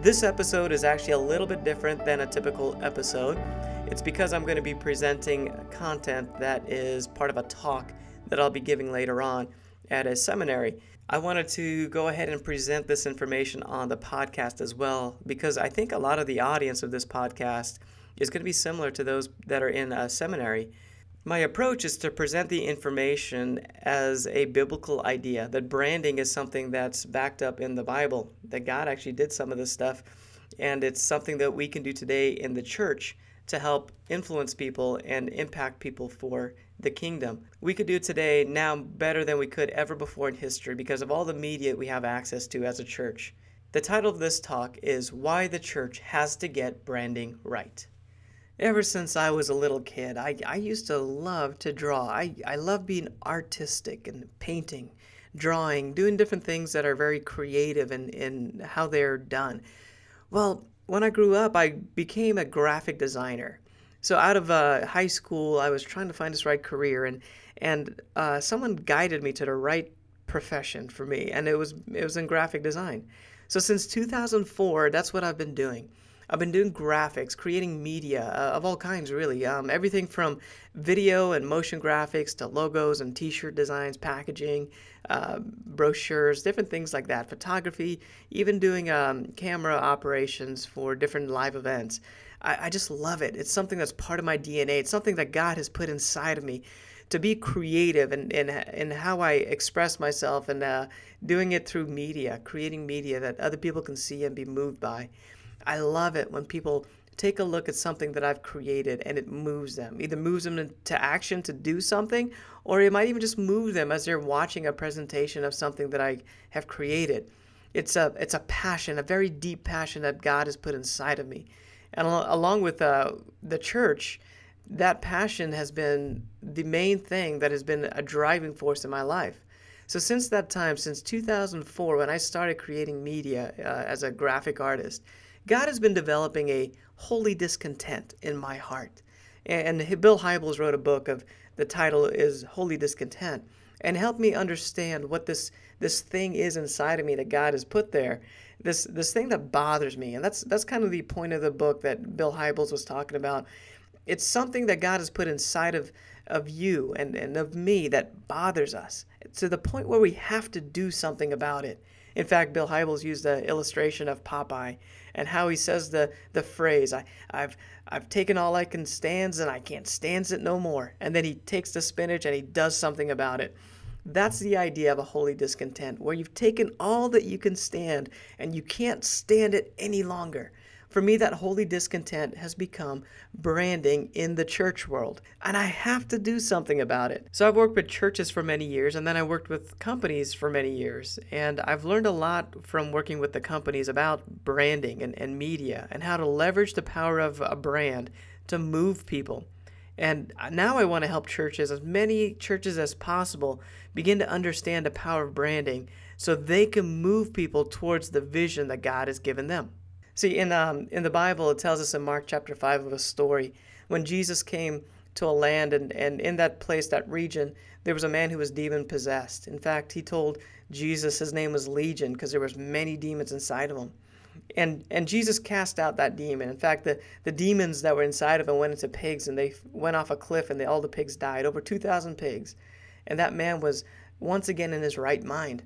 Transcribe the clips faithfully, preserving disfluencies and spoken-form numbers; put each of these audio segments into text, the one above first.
This episode is actually a little bit different than a typical episode. It's because I'm going to be presenting content that is part of a talk that I'll be giving later on at a seminary. I wanted to go ahead and present this information on the podcast as well, because I think a lot of the audience of this podcast is going to be similar to those that are in a seminary. My approach is to present the information as a biblical idea, that branding is something that's backed up in the Bible, that God actually did some of this stuff, and it's something that we can do today in the church to help influence people and impact people for the kingdom. We could do it today now better than we could ever before in history because of all the media we have access to as a church. The title of this talk is Why the Church Has to Get Branding Right. Ever since I was a little kid, I, I used to love to draw. I, I love being artistic and painting, drawing, doing different things that are very creative in, in how they're done. Well, when I grew up, I became a graphic designer. So out of uh, high school, I was trying to find this right career, and and uh, someone guided me to the right profession for me, and it was it was in graphic design. So since two thousand four, that's what I've been doing. I've been doing graphics, creating media uh, of all kinds, really. Um, everything from video and motion graphics to logos and t-shirt designs, packaging, uh, brochures, different things like that. Photography, even doing um, camera operations for different live events. I, I just love it. It's something that's part of my D N A. It's something that God has put inside of me to be creative in, in, in how I express myself, and uh, doing it through media, creating media that other people can see and be moved by. I love it when people take a look at something that I've created and it moves them. Either moves them into action to do something, or it might even just move them as they're watching a presentation of something that I have created. It's a it's a passion, a very deep passion that God has put inside of me. And al- along with uh, the church, that passion has been the main thing that has been a driving force in my life. So since that time, since two thousand four, when I started creating media uh, as a graphic artist, God has been developing a holy discontent in my heart. And Bill Hybels wrote a book of, the title is Holy Discontent, and helped me understand what this this thing is inside of me that God has put there, this this thing that bothers me. And that's that's kind of the point of the book that Bill Hybels was talking about. It's something that God has put inside of, of you and, and of me that bothers us, to the point where we have to do something about it. In fact, Bill Hybels used the illustration of Popeye and how he says the, the phrase, I, I've I've taken all I can stands and I can't stands it no more. And then he takes the spinach and he does something about it. That's the idea of a holy discontent, where you've taken all that you can stand and you can't stand it any longer. For me, that holy discontent has become branding in the church world, and I have to do something about it. So I've worked with churches for many years, and then I worked with companies for many years, and I've learned a lot from working with the companies about branding and, and media and how to leverage the power of a brand to move people. And now I want to help churches, as many churches as possible, begin to understand the power of branding so they can move people towards the vision that God has given them. See, in um, in the Bible, it tells us in Mark chapter five of a story when Jesus came to a land, and, and in that place, that region, there was a man who was demon-possessed. In fact, he told Jesus his name was Legion because there was many demons inside of him. And and Jesus cast out that demon. In fact, the, the demons that were inside of him went into pigs, and they went off a cliff, and they, all the pigs died, over two thousand pigs. And that man was once again in his right mind.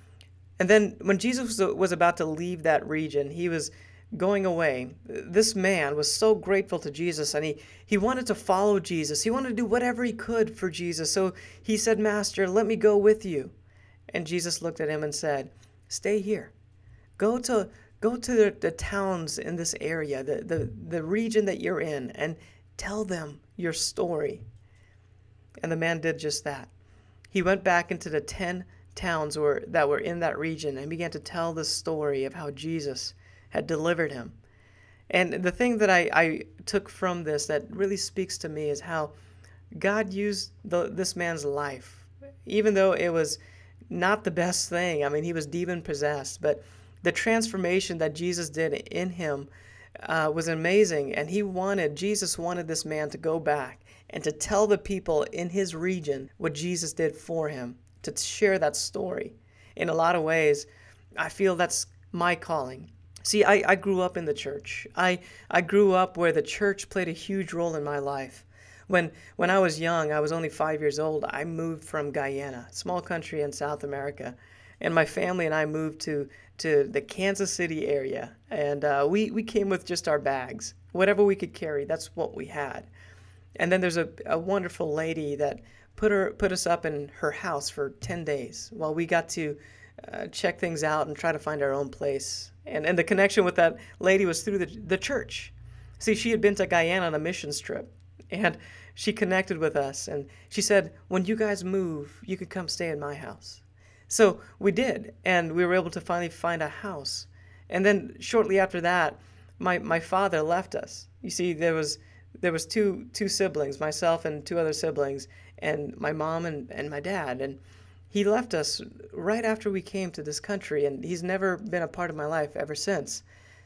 And then when Jesus was about to leave that region, he was going away. This man was so grateful to Jesus, and he, he wanted to follow Jesus. He wanted to do whatever he could for Jesus. So he said, Master, let me go with you. And Jesus looked at him and said, stay here. Go to go to the, the towns in this area, the, the, the region that you're in, and tell them your story. And the man did just that. He went back into the ten towns were, that were in that region and began to tell the story of how Jesus had delivered him. And the thing that I, I took from this that really speaks to me is how God used the, this man's life, even though it was not the best thing. I mean, he was demon-possessed, but the transformation that Jesus did in him uh, was amazing. And he wanted, Jesus wanted this man to go back and to tell the people in his region what Jesus did for him, to share that story. In a lot of ways, I feel that's my calling. See, I, I grew up in the church. I, I grew up where the church played a huge role in my life. When, when I was young, I was only five years old, I moved from Guyana, a small country in South America. And my family and I moved to, to the Kansas City area. And uh, we, we came with just our bags. Whatever we could carry, that's what we had. And then there's a, a wonderful lady that put her put us up in her house for ten days while we got to uh, check things out and try to find our own place. And and the connection with that lady was through the the church. See, she had been to Guyana on a missions trip, and she connected with us. And she said, when you guys move, you could come stay in my house. So we did, and we were able to finally find a house. And then shortly after that, my, my father left us. You see, there was there was two two siblings, myself and two other siblings, and my mom and, and my dad. And he left us right after we came to this country, and he's never been a part of my life ever since.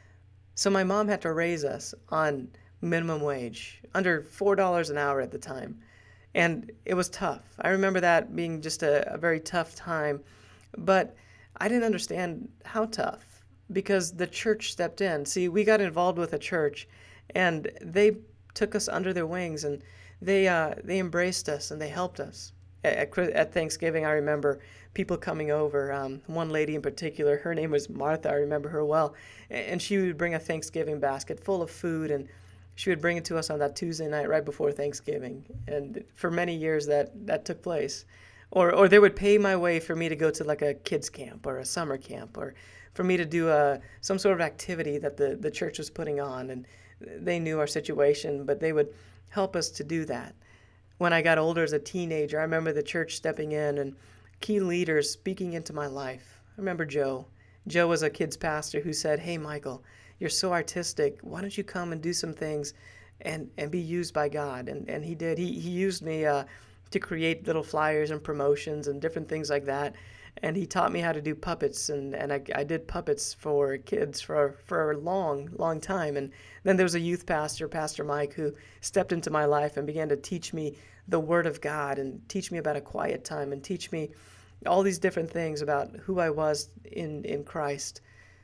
So my mom had to raise us on minimum wage, under four dollars an hour at the time. And it was tough. I remember that being just a, a very tough time. But I didn't understand how tough, because the church stepped in. See, we got involved with a church, and they took us under their wings, and they uh, they embraced us, and they helped us. At, at Thanksgiving, I remember people coming over. Um, one lady in particular, her name was Martha. I remember her well. And she would bring a Thanksgiving basket full of food, and she would bring it to us on that Tuesday night right before Thanksgiving. And for many years that, that took place. Or or they would pay my way for me to go to like a kids camp or a summer camp, or for me to do a, some sort of activity that the, the church was putting on. And they knew our situation, but they would help us to do that. When I got older as a teenager, I remember the church stepping in and key leaders speaking into my life. I remember Joe. Joe was a kids pastor who said, "Hey, Michael, you're so artistic. Why don't you come and do some things and, and be used by God?" And and he did. He he used me uh, to create little flyers and promotions and different things like that. And he taught me how to do puppets, and, and I, I did puppets for kids for, for a long, long time. And then there was a youth pastor, Pastor Mike, who stepped into my life and began to teach me the Word of God, and teach me about a quiet time, and teach me all these different things about who I was in, in Christ.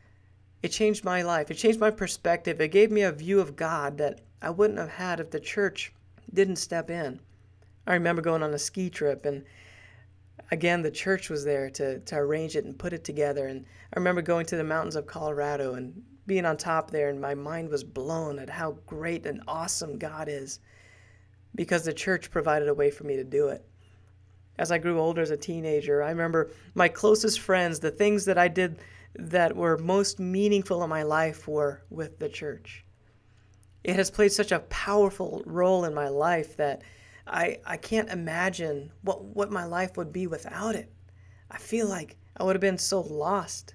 It changed my life. It changed my perspective. It gave me a view of God that I wouldn't have had if the church didn't step in. I remember going on a ski trip, and again, the church was there to, to arrange it and put it together. And I remember going to the mountains of Colorado and being on top there, and my mind was blown at how great and awesome God is, because the church provided a way for me to do it. As I grew older as a teenager, I remember my closest friends, the things that I did that were most meaningful in my life were with the church. It has played such a powerful role in my life that I, I can't imagine what, what my life would be without it. I feel like I would have been so lost.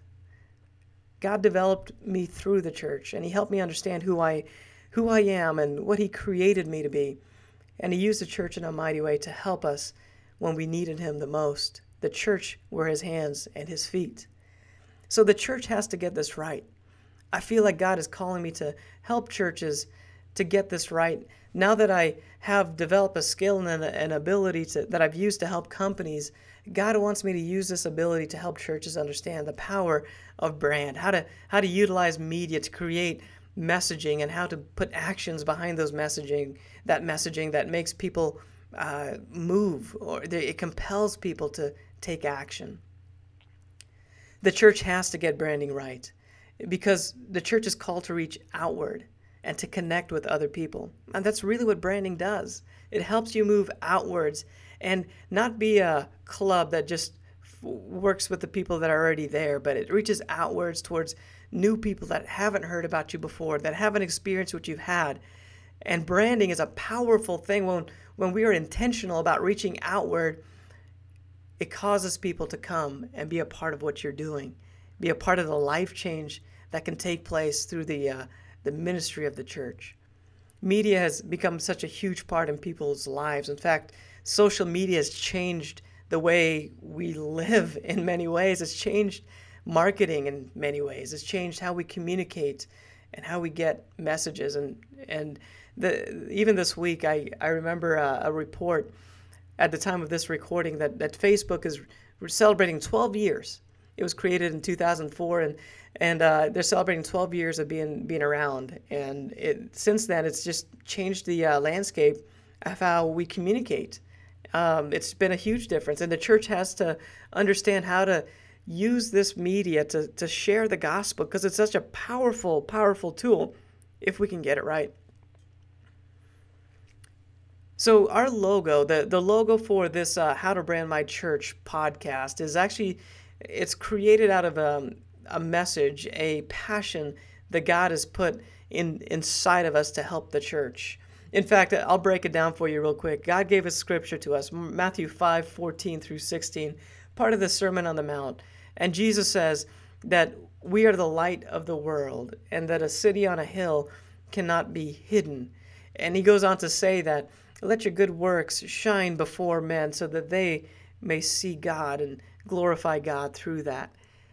God developed me through the church, and he helped me understand who I who I am and what he created me to be. And he used the church in a mighty way to help us when we needed him the most. The church were his hands and his feet. So the church has to get this right. I feel like God is calling me to help churches to get this right. Now that I have developed a skill and an ability to, that I've used to help companies, God wants me to use this ability to help churches understand the power of brand, how to how to utilize media to create messaging, and how to put actions behind those messaging, that messaging that makes people uh, move, or it compels people to take action. The church has to get branding right, because the church is called to reach outward and to connect with other people. And that's really what branding does. It helps you move outwards and not be a club that just f- works with the people that are already there, but it reaches outwards towards new people that haven't heard about you before, that haven't experienced what you've had. And branding is a powerful thing. When, when we are intentional about reaching outward, it causes people to come and be a part of what you're doing, be a part of the life change that can take place through the uh, the ministry of the church. Media has become such a huge part in people's lives. In fact, social media has changed the way we live in many ways. It's changed marketing in many ways. It's changed how we communicate and how we get messages. And and the, even this week, I, I remember a, a report at the time of this recording that, that Facebook is celebrating twelve years It was created in two thousand four, and and uh, they're celebrating twelve years of being being around. And it, since then, it's just changed the uh, landscape of how we communicate. Um, it's been a huge difference, and the church has to understand how to use this media to, to share the gospel, because it's such a powerful, powerful tool if we can get it right. So our logo, the, the logo for this uh, How to Brand My Church podcast is actually, it's created out of a, a message, a passion that God has put in inside of us to help the church. In fact, I'll break it down for you real quick. God gave a scripture to us, Matthew five, fourteen through sixteen, part of the Sermon on the Mount. And Jesus says that we are the light of the world, and that a city on a hill cannot be hidden. And he goes on to say that, let your good works shine before men so that they may see God and glorify God through that.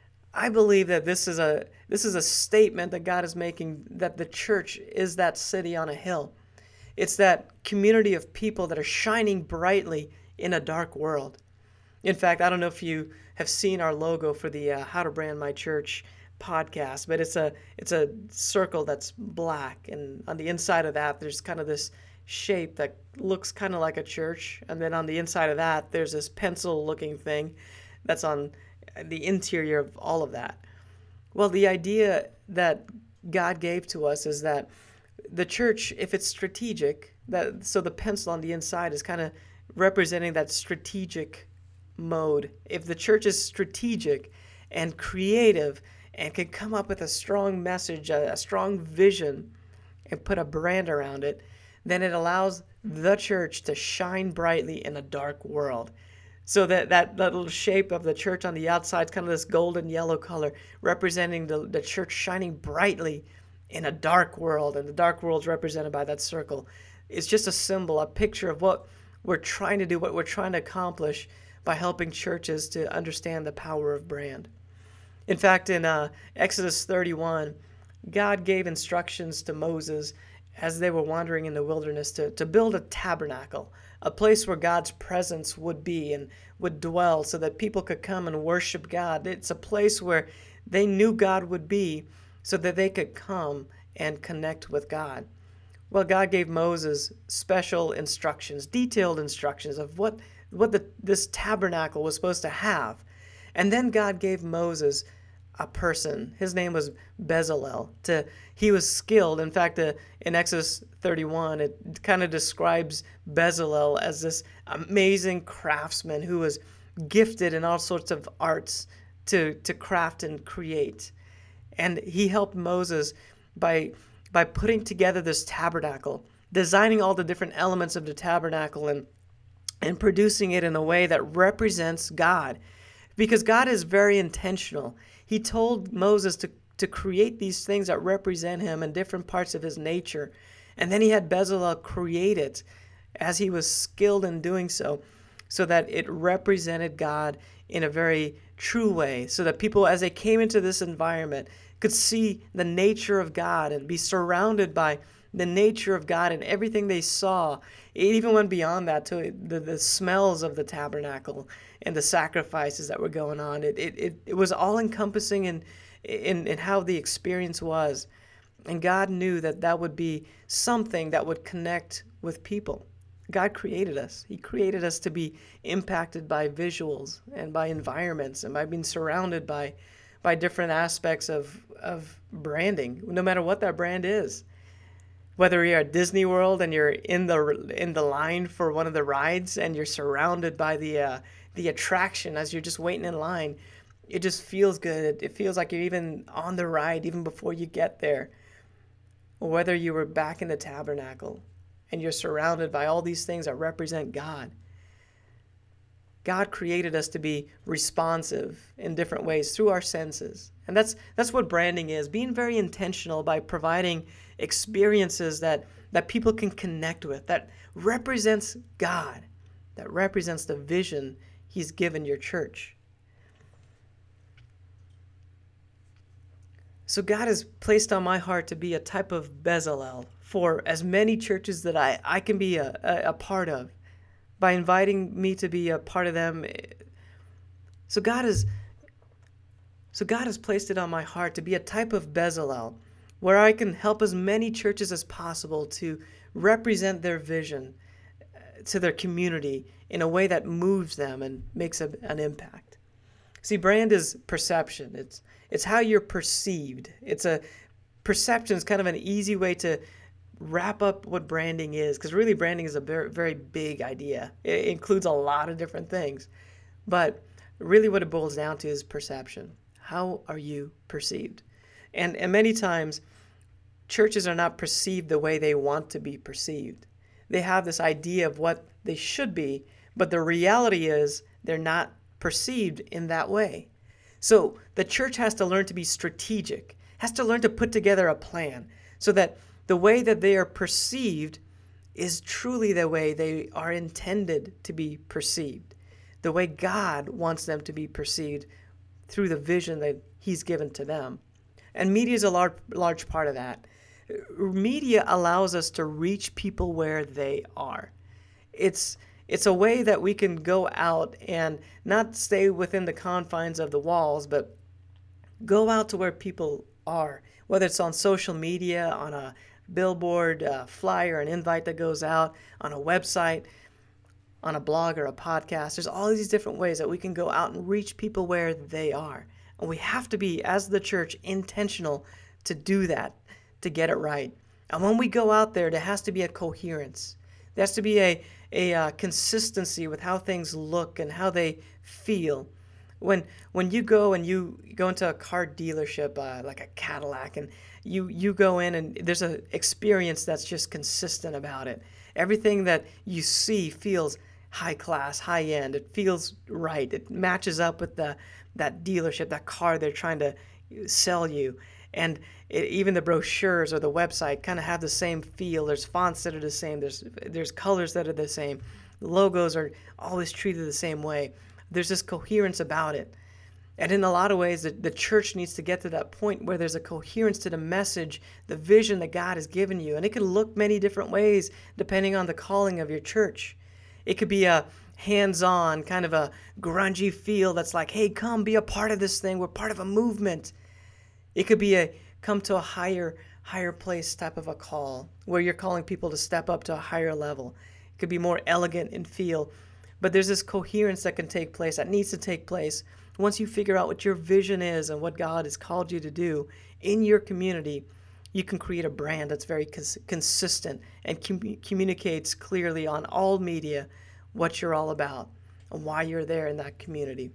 I believe that this is a this is a statement that God is making, that the church is that city on a hill. It's that community of people that are shining brightly in a dark world. In fact, I don't know if you have seen our logo for the uh, How to Brand My Church podcast, but it's a it's a circle that's black, and on the inside of that, there's kind of this shape that looks kind of like a church, and then on the inside of that, there's this pencil-looking thing that's on the interior of all of that. Well, the idea that God gave to us is that the church, if it's strategic, that so the pencil on the inside is kind of representing that strategic mode. If the church is strategic and creative and can come up with a strong message, a, a strong vision, and put a brand around it, then it allows the church to shine brightly in a dark world. So that, that, that little shape of the church on the outside is kind of this golden yellow color, representing the, the church shining brightly in a dark world, and the dark world is represented by that circle. It's just a symbol, a picture of what we're trying to do, what we're trying to accomplish by helping churches to understand the power of brand. In fact, in uh, Exodus thirty-one, God gave instructions to Moses as they were wandering in the wilderness to, to build a tabernacle, a place where God's presence would be and would dwell so that people could come and worship God. It's a place where they knew God would be so that they could come and connect with God. Well, God gave Moses special instructions, detailed instructions of what, what the, this tabernacle was supposed to have. And then God gave Moses a person. His name was Bezalel. To, he was skilled. In fact, uh, in Exodus thirty-one, it kind of describes Bezalel as this amazing craftsman who was gifted in all sorts of arts to, to craft and create. And he helped Moses by, by putting together this tabernacle, designing all the different elements of the tabernacle and, and producing it in a way that represents God. Because God is very intentional. He told Moses to, to create these things that represent him in different parts of his nature. And then he had Bezalel create it as he was skilled in doing so, so that it represented God in a very true way, so that people, as they came into this environment, could see the nature of God and be surrounded by the nature of God, and everything they saw. It even went beyond that to the, the smells of the tabernacle and the sacrifices that were going on. It it, it, it was all-encompassing in, in, in how the experience was. And God knew that that would be something that would connect with people. God created us. He created us to be impacted by visuals and by environments and by being surrounded by, by different aspects of, of branding, no matter what that brand is. Whether you're at Disney World and you're in the in the line for one of the rides and you're surrounded by the uh, the attraction as you're just waiting in line, it just feels good. It feels like you're even on the ride even before you get there. Or whether you were back in the tabernacle and you're surrounded by all these things that represent God. God created us to be responsive in different ways through our senses. And that's that's what branding is, being very intentional by providing experiences that, that people can connect with, that represents God, that represents the vision He's given your church. So God has placed on my heart to be a type of Bezalel for as many churches that I, I can be a, a, a part of, by inviting me to be a part of them. So God is So God has placed it on my heart to be a type of Bezalel, where I can help as many churches as possible to represent their vision to their community in a way that moves them and makes a, an impact. See, brand is perception. It's it's how you're perceived. It's a perception is kind of an easy way to wrap up what branding is, because really branding is a very, very big idea. It includes a lot of different things. But really what it boils down to is perception. How are you perceived? And, and many times, churches are not perceived the way they want to be perceived. They have this idea of what they should be, but the reality is they're not perceived in that way. So the church has to learn to be strategic, has to learn to put together a plan so that the way that they are perceived is truly the way they are intended to be perceived, the way God wants them to be perceived through the vision that He's given to them. And media is a large, large part of that. Media allows us to reach people where they are. It's it's a way that we can go out and not stay within the confines of the walls, but go out to where people are, whether it's on social media, on a billboard, a flyer, an invite that goes out, on a website, on a blog or a podcast. There's all these different ways that we can go out and reach people where they are. And we have to be, as the church, intentional to do that, to get it right. And when we go out there, there has to be a coherence. There has to be a, a uh, consistency with how things look and how they feel. When when you go and you go into a car dealership, uh, like a Cadillac, and you, you go in and there's an experience that's just consistent about it. Everything that you see feels high class, high end. It feels right. It matches up with the that dealership, that car they're trying to sell you. And it, even the brochures or the website kind of have the same feel. There's fonts that are the same. There's there's colors that are the same. The logos are always treated the same way. There's this coherence about it. And in a lot of ways, the, the church needs to get to that point where there's a coherence to the message, the vision that God has given you. And it can look many different ways depending on the calling of your church. It could be a hands-on, kind of a grungy feel that's like, hey, come be a part of this thing. We're part of a movement. It could be a come to a higher, higher place type of a call where you're calling people to step up to a higher level. It could be more elegant in feel. But there's this coherence that can take place, that needs to take place. Once you figure out what your vision is and what God has called you to do in your community, you can create a brand that's very cons- consistent and com- communicates clearly on all media what you're all about and why you're there in that community.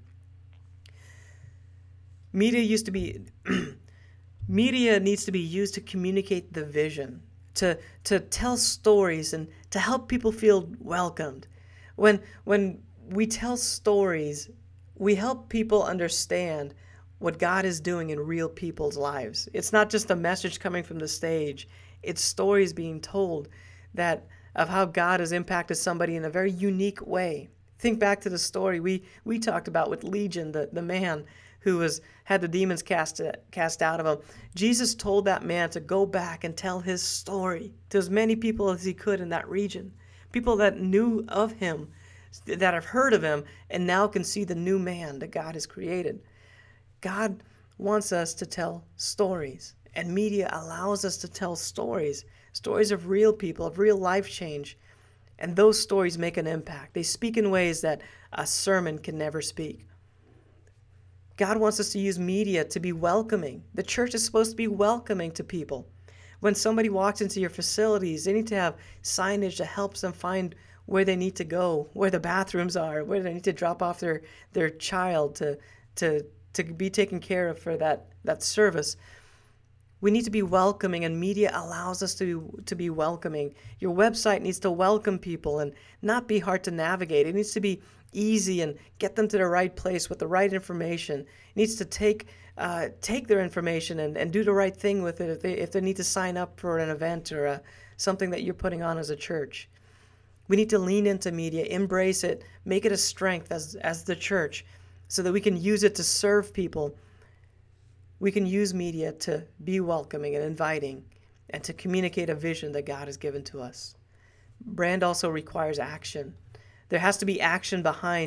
Media used to be media needs to be used to communicate the vision, to to tell stories and to help people feel welcomed. When when we tell stories, we help people understand what God is doing in real people's lives. It's not just a message coming from the stage. It's stories being told that of how God has impacted somebody in a very unique way. Think back to the story we, we talked about with Legion, the, the man who was had the demons cast cast out of him. Jesus told that man to go back and tell his story to as many people as he could in that region. People that knew of him, that have heard of him, and now can see the new man that God has created. God wants us to tell stories, and media allows us to tell stories, stories of real people, of real life change, and those stories make an impact. They speak in ways that a sermon can never speak. God wants us to use media to be welcoming. The church is supposed to be welcoming to people. When somebody walks into your facilities, they need to have signage that helps them find where they need to go, where the bathrooms are, where they need to drop off their, their child to, to, to be taken care of for that, that service. We need to be welcoming, and media allows us to, to be welcoming. Your website needs to welcome people and not be hard to navigate. It needs to be easy and get them to the right place with the right information. It needs to take uh, take their information and, and do the right thing with it if they, if they need to sign up for an event or a, something that you're putting on as a church. We need to lean into media, embrace it, make it a strength as, as the church so that we can use it to serve people. We can use media to be welcoming and inviting and to communicate a vision that God has given to us. Brand also requires action. There has to be action behind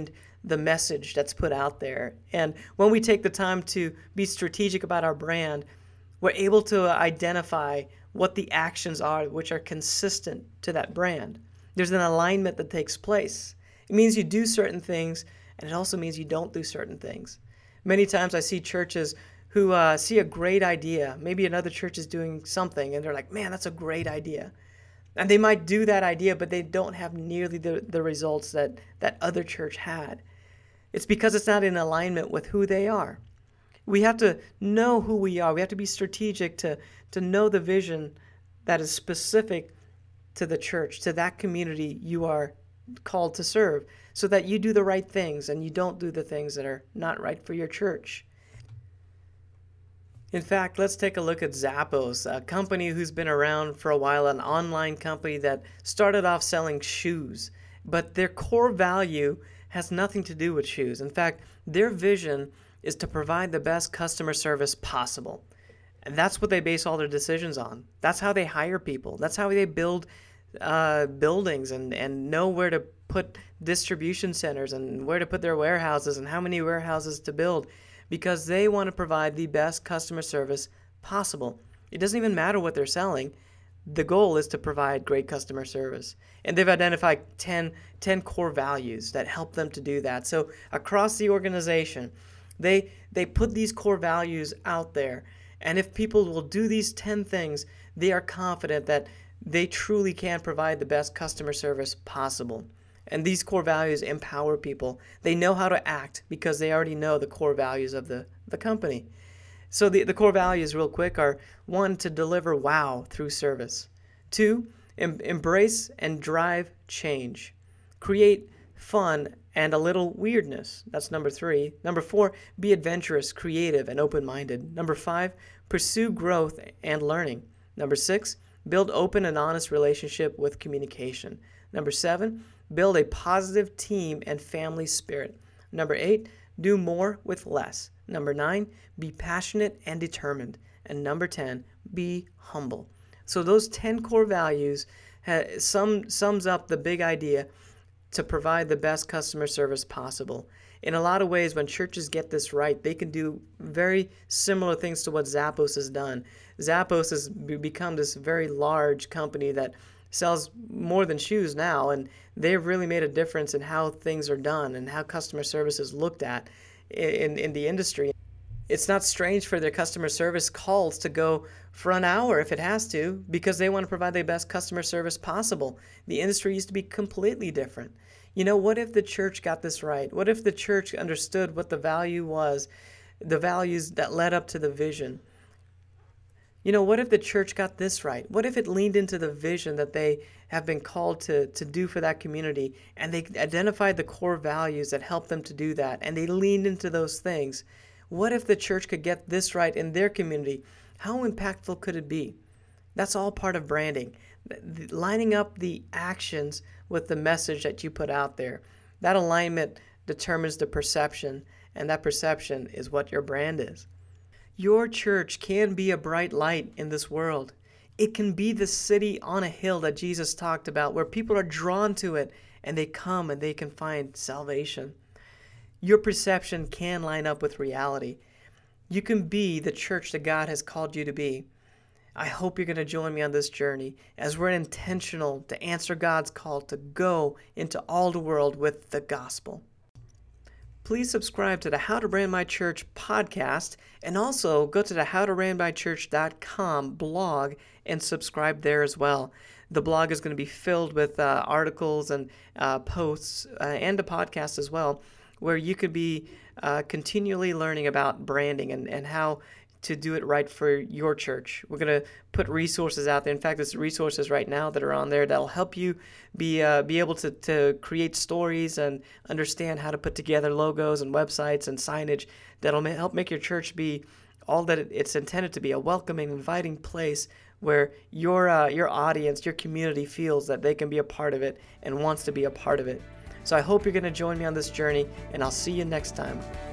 the message that's put out there. And when we take the time to be strategic about our brand, we're able to identify what the actions are which are consistent to that brand. There's an alignment that takes place. It means you do certain things, and it also means you don't do certain things. Many times I see churches who uh, see a great idea. Maybe another church is doing something, and they're like, man, that's a great idea. And they might do that idea, but they don't have nearly the, the results that that other church had. It's because it's not in alignment with who they are. We have to know who we are. We have to be strategic to, to know the vision that is specific to the church, to that community you are called to serve, so that you do the right things and you don't do the things that are not right for your church. In fact, let's take a look at Zappos, a company who's been around for a while, an online company that started off selling shoes, but their core value has nothing to do with shoes. In fact, their vision is to provide the best customer service possible. And that's what they base all their decisions on. That's how they hire people. That's how they build uh, buildings and, and know where to put distribution centers and where to put their warehouses and how many warehouses to build, because they want to provide the best customer service possible. It doesn't even matter what they're selling. The goal is to provide great customer service. And they've identified ten, ten core values that help them to do that. So across the organization, they they put these core values out there. And if people will do these ten things, they are confident that they truly can provide the best customer service possible. And these core values empower people. They know how to act because they already know the core values of the, the company. So the, the core values, real quick, are one, to deliver wow through service. Two, em- embrace and drive change. Create fun and a little weirdness. That's number three. Number four, be adventurous, creative, and open-minded. Number five, pursue growth and learning. Number six, build open and honest relationship with communication. Number seven, build a positive team and family spirit. Number eight, do more with less. Number nine, be passionate and determined. And number ten, be humble. So those ten core values ha- sum, sums up the big idea to provide the best customer service possible. In a lot of ways, when churches get this right, they can do very similar things to what Zappos has done. Zappos has be- become this very large company that sells more than shoes now, and they've really made a difference in how things are done and how customer service is looked at in, in the industry. It's not strange for their customer service calls to go for an hour if it has to, because they want to provide the best customer service possible. The industry used to be completely different. You know, what if the church got this right? What if the church understood what the value was, the values that led up to the vision? You know, what if the church got this right? What if it leaned into the vision that they have been called to, to do for that community, and they identified the core values that help them to do that, and they leaned into those things? What if the church could get this right in their community? How impactful could it be? That's all part of branding. Lining up the actions with the message that you put out there. That alignment determines the perception, and that perception is what your brand is. Your church can be a bright light in this world. It can be the city on a hill that Jesus talked about, where people are drawn to it and they come and they can find salvation. Your perception can line up with reality. You can be the church that God has called you to be. I hope you're going to join me on this journey as we're intentional to answer God's call to go into all the world with the gospel. Please subscribe to the How to Brand My Church podcast, and also go to the how to brand my church dot com blog and subscribe there as well. The blog is going to be filled with uh, articles and uh, posts uh, and a podcast as well, where you could be uh, continually learning about branding and, and how to do it right for your church. We're going to put resources out there. In fact, there's resources right now that are on there that'll help you be uh, be able to, to create stories and understand how to put together logos and websites and signage that'll ma- help make your church be all that it's intended to be, a welcoming, inviting place where your uh, your audience, your community feels that they can be a part of it and wants to be a part of it. So I hope you're going to join me on this journey, and I'll see you next time.